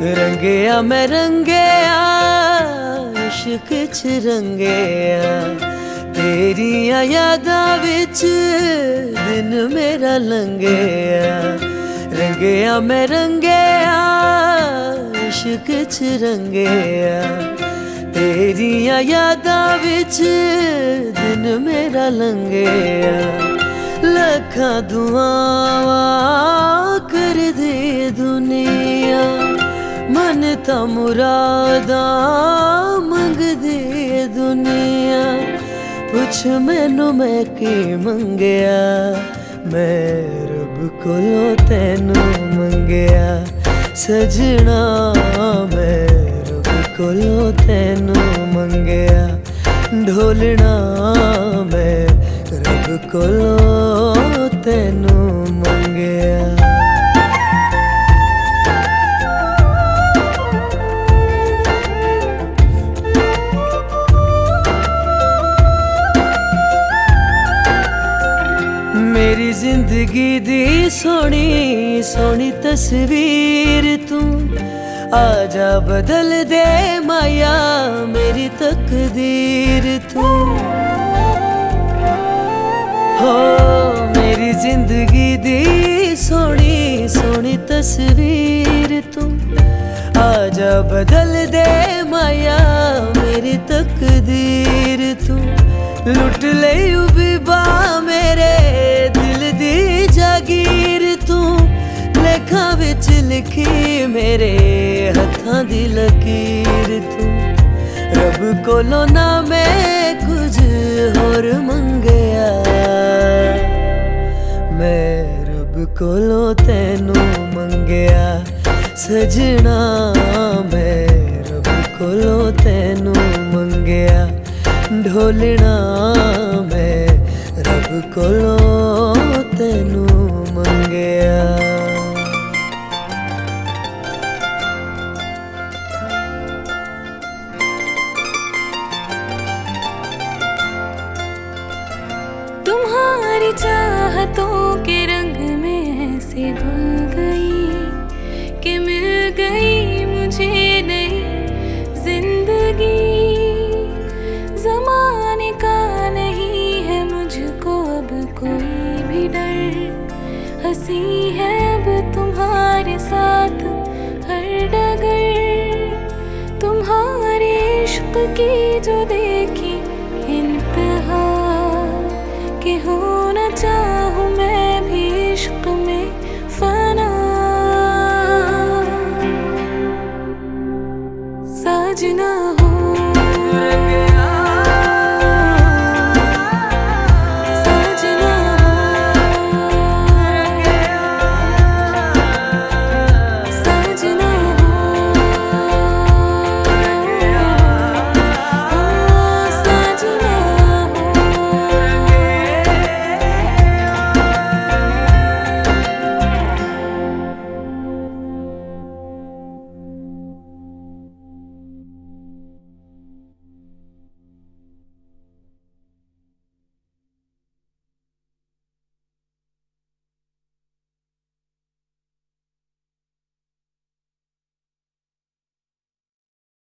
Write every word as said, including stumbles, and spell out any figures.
रंगया मैं रंगया इश्क च रंगया तेरिया यादां विच दिन मेरा लंघया। रंगया मैं रंगया इश्क च रंगया तेरिया यादां विच दिन मेरा लंघया। लखां दुआवां कर दे दुनिया मन ता मुरादा मंग दे दुनिया। पुछ मैनू मैं की मंगया मैं रब कोलों तैनू मंगया। सजना मैं रब कोलों तैनू मंगया। ढोलना मैं रब कोलों तैनू मंगया। मेरी जिंदगी दी सोनी सोनी तस्वीर तू आजा बदल दे माया मेरी तकदीर तू। हो मेरी जिंदगी दी सोनी सोनी तस्वीर तू आजा बदल दे माया मेरी तकदीर तू। लुट ले उबीबा मेरे दिल दी जागीर तू। लेखा विच लिखी मेरे हत्थां दी लकीर तू। रब कोलों ना मैं कुछ होर मंगया मैं रब कोलों तैनू मंगया। सजना मैं रब कोलों तैनू मंगया। ढोलना मैं रब कोलों तैनू मंगया। तुम्हारी चाहतों के रंग में ऐसे घुल गई कि मिल गई मुझे नई जिंदगी। ज़माने का नहीं है मुझको अब कोई भी डर। हंसी है अब तुम्हारे साथ हर डगर। तुम्हारे इश्क की जो देखी इंतहा कि होना चाहूँ मैं भी इश्क में फना। साजना